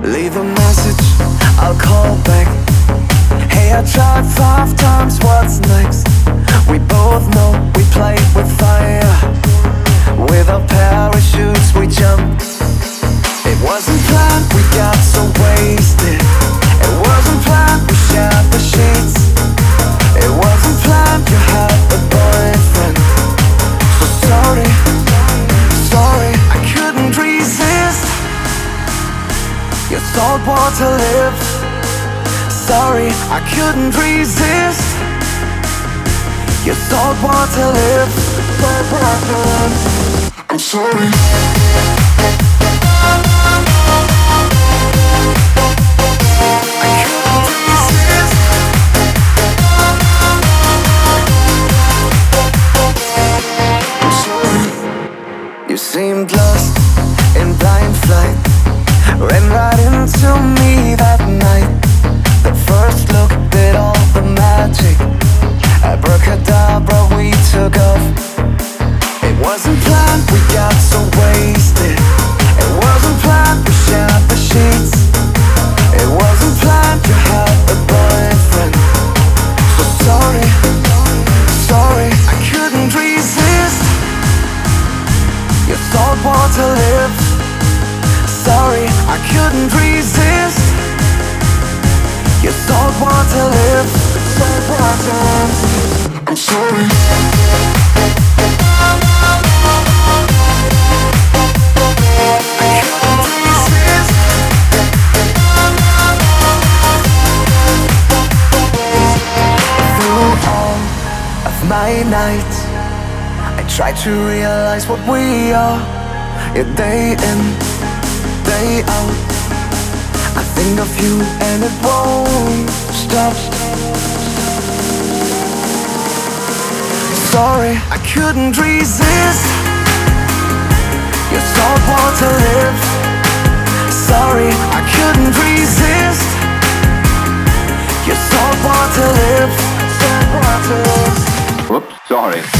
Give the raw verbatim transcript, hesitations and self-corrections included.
Leave a message, I'll call back. Hey, I tried five times, what's next? We both know we played with fire. With our parachutes we jumped. It wasn't planned, we got so wasted. It wasn't planned, we shared the sheets. It wasn't planned, you had a boyfriend. So sorry, sorry, I couldn't resist your saltwater lips. Sorry, I couldn't resist your saltwater lips. I'm sorry. You seemed lost in blind flight, ran right into me that night. The first look did all the magic. Abracadabra, we took off. It wasn't planned, we got so wasted. It wasn't planned, we shared the sheets. It wasn't planned, you had a boyfriend. So sorry, sorry, I couldn't resist your saltwater lips. Sorry, I couldn't resist your saltwater lips. I'm sorry. I couldn't resist. Through all of my nights, I try to realize what we are. Yeah, day in, day out, I think of you and it won't stop. Sorry, I couldn't resist your saltwater lips. Sorry, I couldn't resist your saltwater lips. Saltwater lips. Whoops, sorry.